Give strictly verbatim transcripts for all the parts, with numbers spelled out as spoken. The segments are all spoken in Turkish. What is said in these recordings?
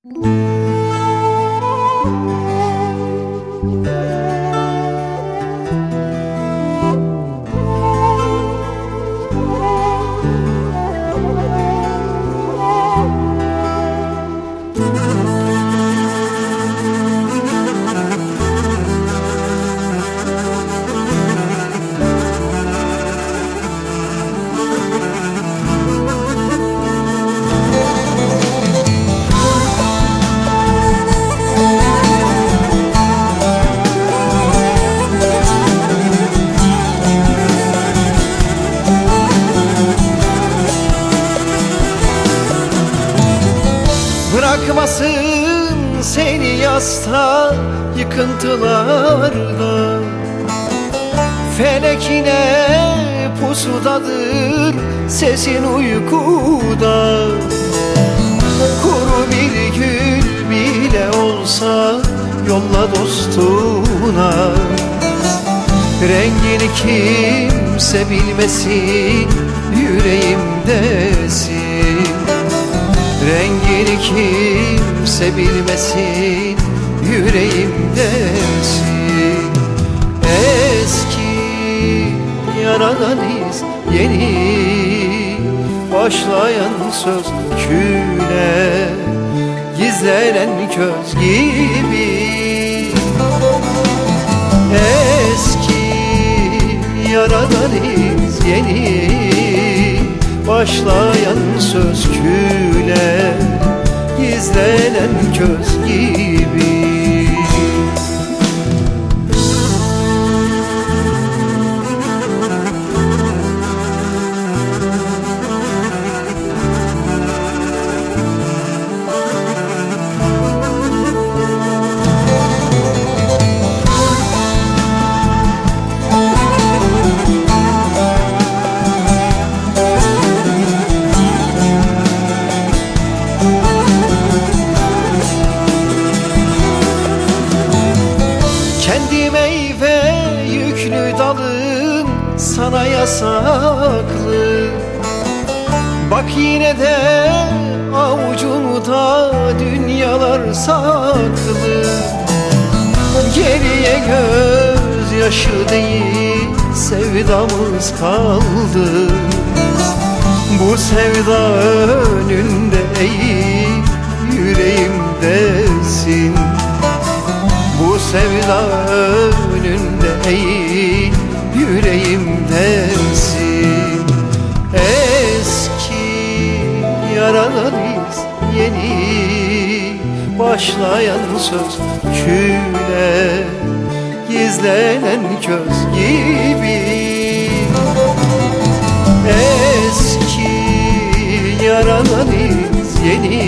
Bırakmasın seni yasta yıkıntılarda, felekine pusudadır sesin uykuda. Kuru bir gül bile olsa yolla dostuna, rengini kimse bilmesin yüreğimdesin. Rengini kimse bilmesin yüreğimdesin. Eski yaradan iz yeni, başlayan söz küle, gizlenen köz gibi. Eski yaradan iz yeni, başlayan söz küle, gizlenen köz gibi. Kendi meyve yüklü dalın sana yasaklı, bak yine de avucumda dünyalar saklı. Geriye gözyaşı değil sevdamız kaldı. Bu sevda önünde eğip yüreğimdesin. Bu sevda önünde eğil yüreğimdesin. Eski yaradan iz yeni, başlayan söz küle, gizlenen köz gibi. Eski yaradan iz yeni,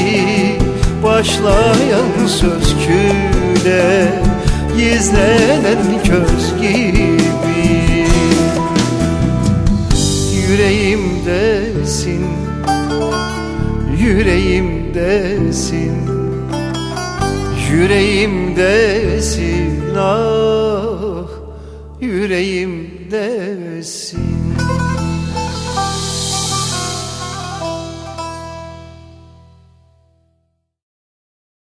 başlayan söz küle, gizlenen köz gibi. Yüreğimdesin, yüreğimdesin, yüreğimdesin, ah yüreğimdesin.